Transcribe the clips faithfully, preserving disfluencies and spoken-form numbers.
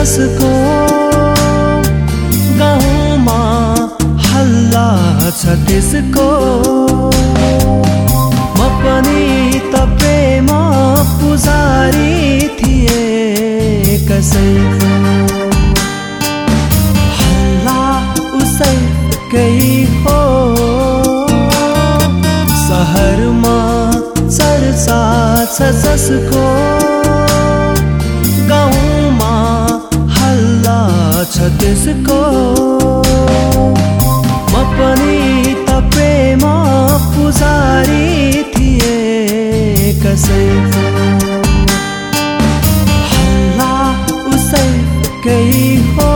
जसको गाउँमा हल्ला छ त्यसको म पनि त प्रेम पुजारी थिए कसैको हल्ला उसैकै हो सहरमा चर्चा छ जसको गाउँमा हल्ला छ त्यसको म पनि त प्रेम पुजारी थिए कसैको हल्ला उसैकै हो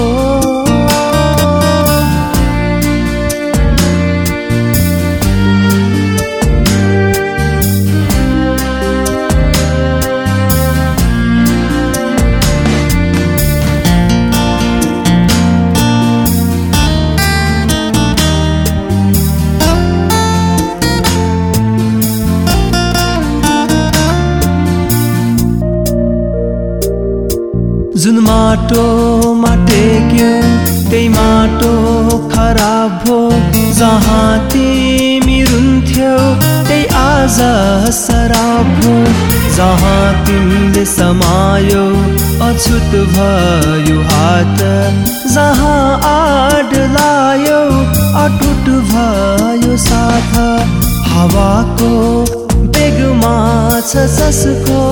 जुन माटोमा टेक्यो त्यही माटो खराब भो जहाँ तिमी रुन्थ्यौ त्यही आज सराब भो जहाँ तिमीले समायो अछुत भयो हात जहाँ आड लायो अटुट भयो साथ हावाको बेगमा छ जसको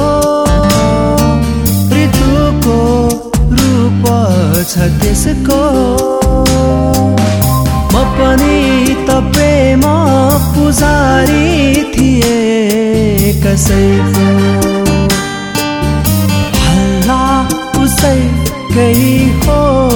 ऋतुको रूप छ त्यसको म पनि त प्रेम पुजारी थिए कसैको हल्ला उसैकै हो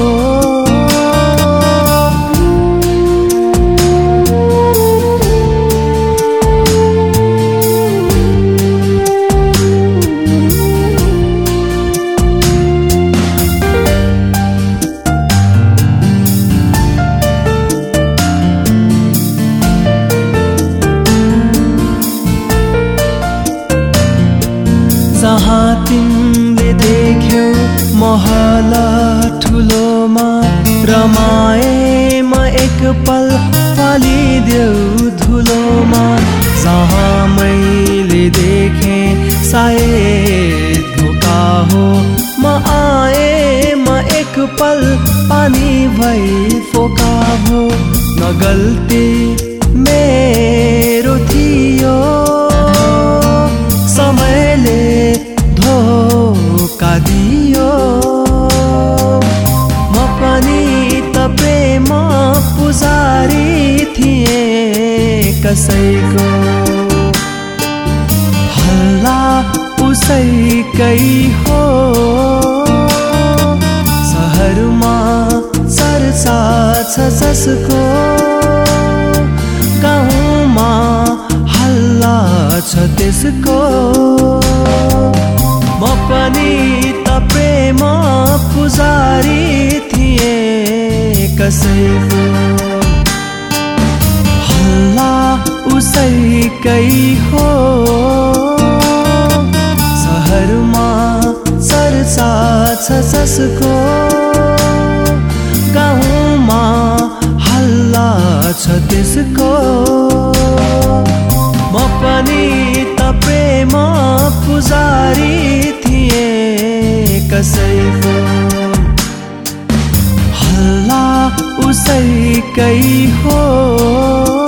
जहाँ तिमीले देख्यौ महल ठुलोमा रमाए म एक पल फालिदेऊ धुलोमा जहाँ मैले देखेँ सायद धोका हो म आए म एक पल पानी भई फोका भो न गल्ती मेरो थियो समयले धोका दियो म पनि त प्रेम पुजारी थिए कसैको हल्ला उसैकै हो सहरमा चर्चा छ जसको गाउँमा हल्ला छ त्यसको म पनि त प्रेम पुजारी थिए कसैको हल्ला उसैकै हो सहरमा चर्चा छ जसको गाउँमा हल्ला छ त्यसको म पनि त प्रेम पुजारी थिए कसैको हल्ला उसैकै हो।